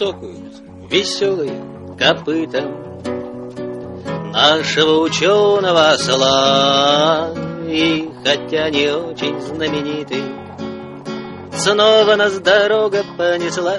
цокают веселые копыта нашего ученого осла. И хотя не очень знаменитый, снова нас дорога понесла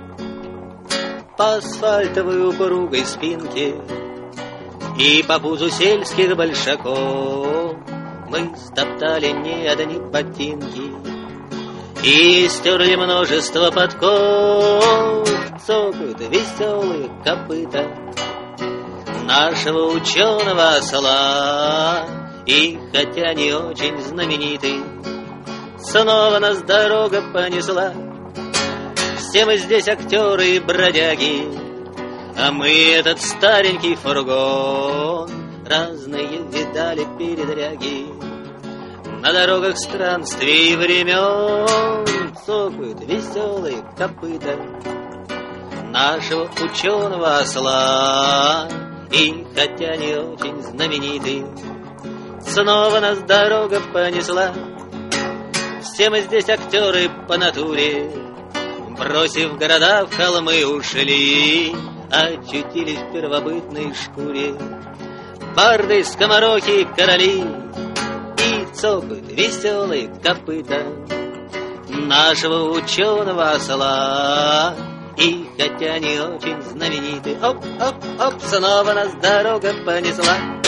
по асфальтовой упругой спинке, и по пузу сельских большаков мы стоптали не одни ботинки и стерли множество подков. Цокают веселые копыта нашего ученого осла. И хотя не очень знаменитый, снова нас дорога понесла. Все мы здесь актеры и бродяги, а мы этот старенький фургон. Разные видали передряги на дорогах странствий и времен. Цокают веселые копыта нашего ученого осла. И хотя не очень знаменитый, снова нас дорога понесла. Все мы здесь актеры по натуре, бросив города в холмы ушли, очутились в первобытной шкуре барды, скомороки, короли. И цокают веселые копыта нашего ученого осла. И хотя не очень знаменитый, оп, оп, оп, снова нас дорога понесла.